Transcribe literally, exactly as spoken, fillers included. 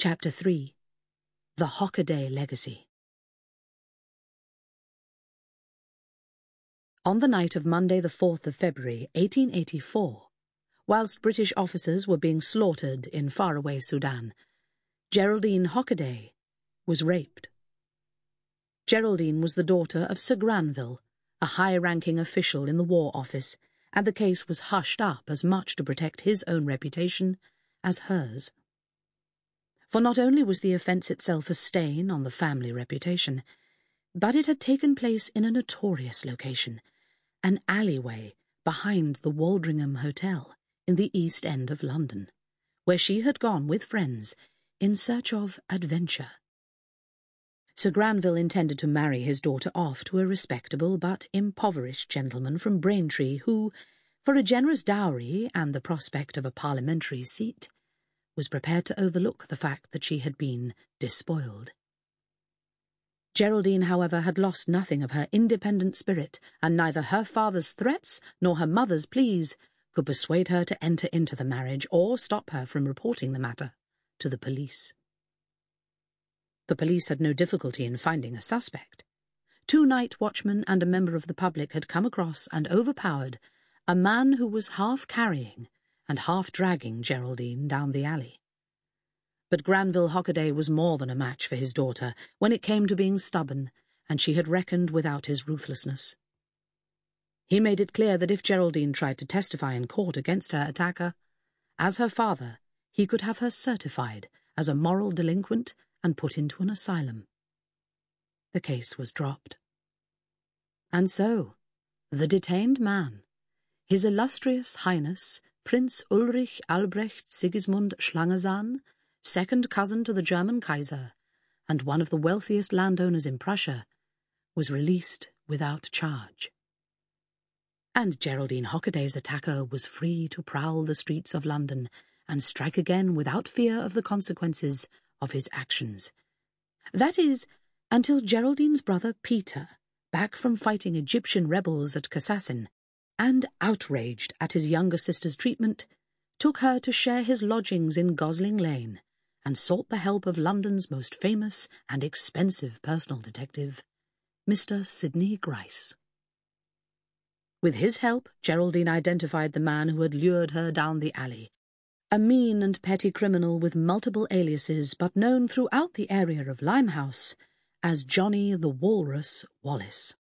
Chapter three. The Hockaday Legacy. On the night of Monday the fourth of February, eighteen eighty-four, whilst British officers were being slaughtered in faraway Sudan, Geraldine Hockaday was raped. Geraldine was the daughter of Sir Granville, a high-ranking official in the War Office, and the case was hushed up as much to protect his own reputation as hers. For not only was the offence itself a stain on the family reputation, but it had taken place in a notorious location, an alleyway behind the Waldringham Hotel in the East End of London, where she had gone with friends in search of adventure. Sir Granville intended to marry his daughter off to a respectable but impoverished gentleman from Braintree who, for a generous dowry and the prospect of a parliamentary seat, was prepared to overlook the fact that she had been despoiled. Geraldine, however, had lost nothing of her independent spirit, and neither her father's threats nor her mother's pleas could persuade her to enter into the marriage or stop her from reporting the matter to the police. The police had no difficulty in finding a suspect. Two night watchmen and a member of the public had come across and overpowered a man who was half carrying and half dragging Geraldine down the alley. But Granville Hockaday was more than a match for his daughter when it came to being stubborn, and she had reckoned without his ruthlessness. He made it clear that if Geraldine tried to testify in court against her attacker, as her father, he could have her certified as a moral delinquent and put into an asylum. The case was dropped. And so, the detained man, His Illustrious Highness Prince Ulrich Albrecht Sigismund Schlangenzahn, second cousin to the German Kaiser, and one of the wealthiest landowners in Prussia, was released without charge. And Geraldine Hockaday's attacker was free to prowl the streets of London and strike again without fear of the consequences of his actions. That is, until Geraldine's brother Peter, back from fighting Egyptian rebels at Kassassin, and outraged at his younger sister's treatment, took her to share his lodgings in Gosling Lane, and sought the help of London's most famous and expensive personal detective, Mister Sidney Grice. With his help, Geraldine identified the man who had lured her down the alley, a mean and petty criminal with multiple aliases but known throughout the area of Limehouse as Johnny the Walrus Wallace.